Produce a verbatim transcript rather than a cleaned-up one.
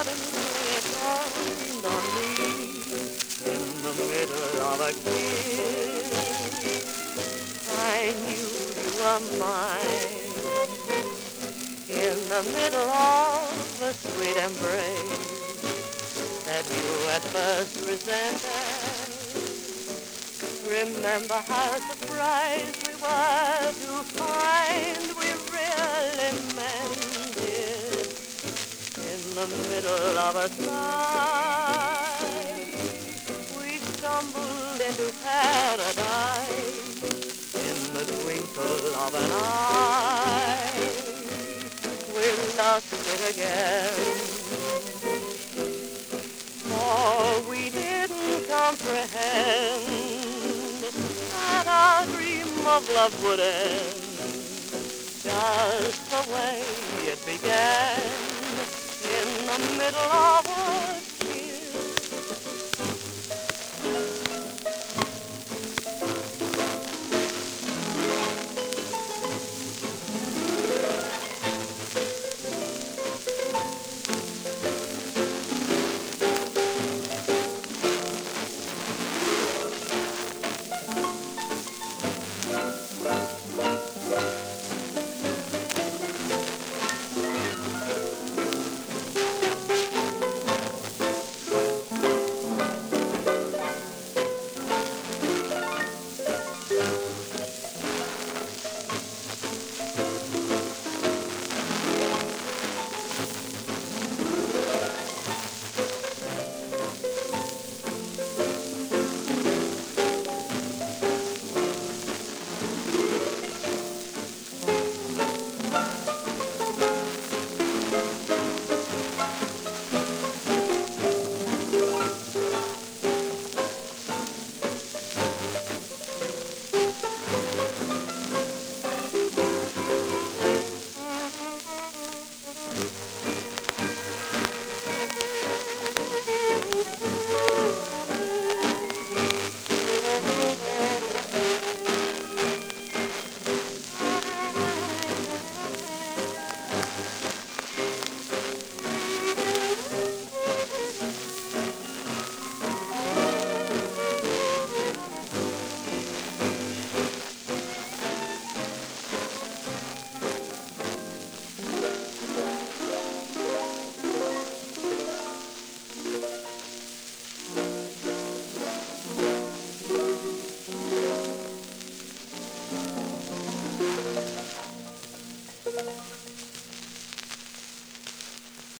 it dawned on me in the middle of a kiss. I knew you were mine in the middle of a sweet embrace that you at first resented. Remember how surprised we were to find we really meant it in the middle of a sigh. We stumbled into paradise in the twinkle of an eye. We lost it again, for we didn't comprehend that our dream of love would end just the way it began, in the middle